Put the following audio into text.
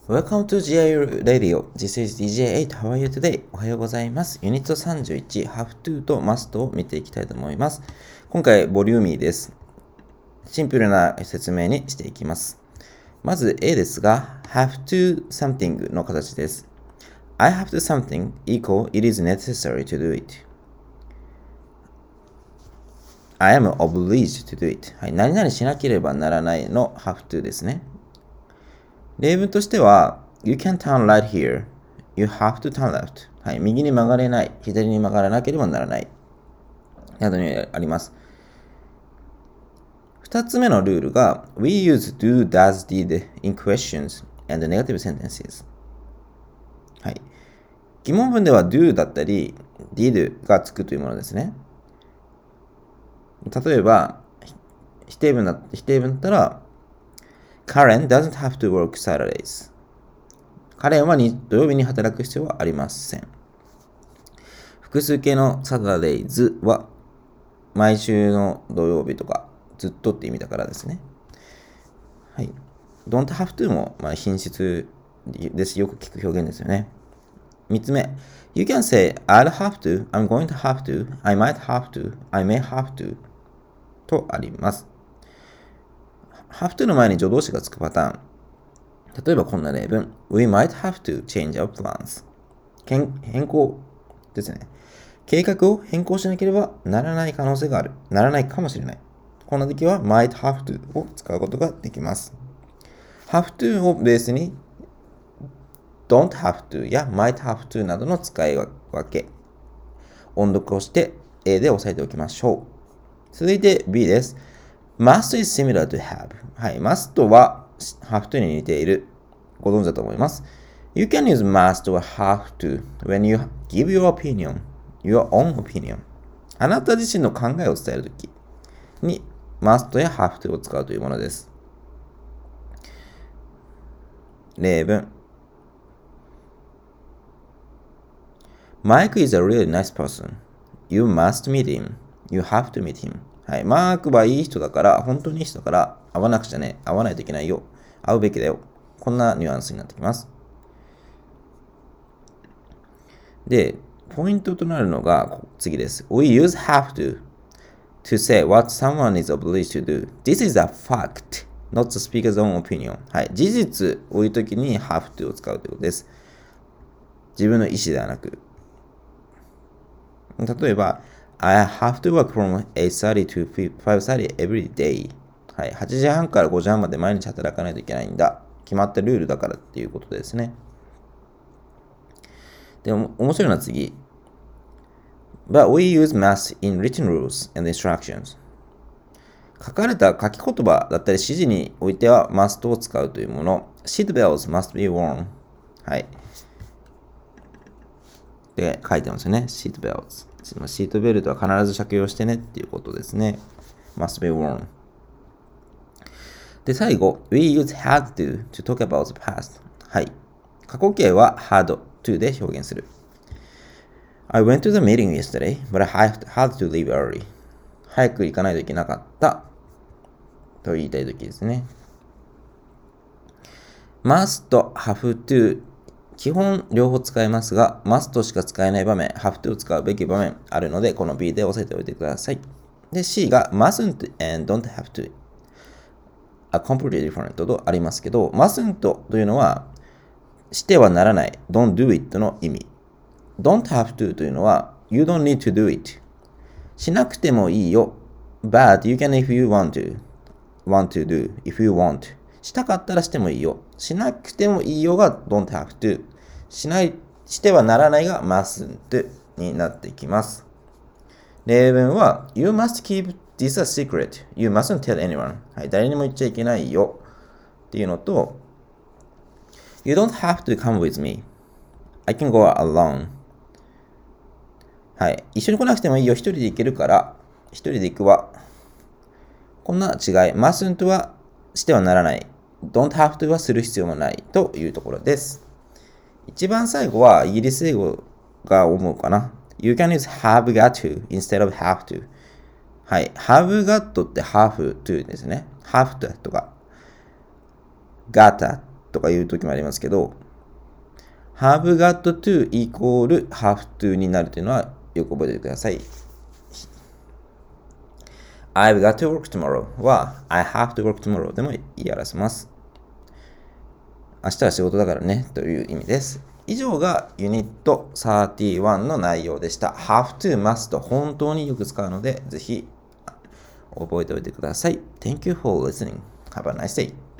Welcome to GI Radio. This is DJ8. How are you today? おはようございます。ユニット31、Have to と Must を見ていきたいと思います。今回、ボリューミーです。シンプルな説明にしていきます。まず A ですが、have to something の形です。I have to something equal it is necessary to do it.I am obliged to do it. はい、何々しなければならないの have to ですね。例文としては、You can turn right here. You have to turn left. はい、右に曲がれない、左に曲がらなければならない。などにあります。二つ目のルールが、We use do, does, did in questions and negative sentences. はい。疑問文では do だったり did がつくというものですね。例えば、否定文だったら、Karen doesn't have to work Saturdays. カレンは土曜日に働く必要はありません。複数形の Saturdays は毎週の土曜日とかずっとって意味だからですね。はい。don't have to も品質です。よく聞く表現ですよね。三つ目。You can say I'll have to, I'm going to have to, I might have to, I may have to とあります。have to の前に助動詞がつくパターン。例えばこんな例文。We might have to change our plans. 変更ですね。計画を変更しなければならない可能性がある。ならないかもしれない。こんな時は might have to を使うことができます。have to をベースに don't have to や might have to などの使い分け。音読をして A で押さえておきましょう。続いて B です。must is similar to have. はい。must は have to に似ている。ご存知だと思います。You can use must or have to when you give your opinion, your own opinion. あなた自身の考えを伝えるときに must や have to を使うというものです。例文。Mike is a really nice person. You must meet him. You have to meet him. はい。マークはいい人だから、本当にいい人だから、会わなくちゃね。会わないといけないよ。会うべきだよ。こんなニュアンスになってきます。で、ポイントとなるのが次です。We use have to say what someone is obliged to do. This is a fact, not the speaker's own opinion. はい。事実を言うときに have to を使うということです。自分の意思ではなく。例えば、I have to work from 8:30 to 5:30 every day. はい。8時半から5時半まで毎日働かないといけないんだ。決まったルールだからっていうことですね。でも、面白いのは次。But we use must in written rules and instructions. 書き言葉だったり指示においては must を使うというもの。Seat belts must be worn. はい。で書いてますよね。Seat belts。シートベルトは必ず着用してねっていうことですね。must be worn。で、最後。We use had to talk about the past. はい。過去形は had to で表現する。I went to the meeting yesterday, but I had to leave early. 早く行かないといけなかったと言いたいときですね。must, have to 基本両方使えますが、must しか使えない場面、have to を使うべき場面あるので、この B で押さえておいてください。で、C が mustn't and don't have to。a completely different とありますけど、mustn't というのはしてはならない、don't do it の意味。don't have to というのは you don't need to do it。しなくてもいいよ。but you can if you want to do, if you want。したかったらしてもいいよ。しなくてもいいよが don't have to。してはならないが mustn't になってきます。例文は You must keep this a secret. You mustn't tell anyone. はい、誰にも言っちゃいけないよ。っていうのと You don't have to come with me. I can go alone. はい。一緒に来なくてもいいよ。一人で行けるから、一人で行くわ。こんな違い。mustn't はしてはならない。don't have to はする必要もないというところです。一番最後はイギリス英語が思うかな。You can use have got to instead of have to. はい。have got って have to ですね。have to とか got とかいう時もありますけど、have got to イコール have to になるというのはよく覚えておいてください。I've got to work tomorrow は I have to work tomorrow でも言い表せます。明日は仕事だからねという意味です。以上がユニット31の内容でした。have to, must 本当によく使うのでぜひ覚えておいてください。Thank you for listening. Have a nice day.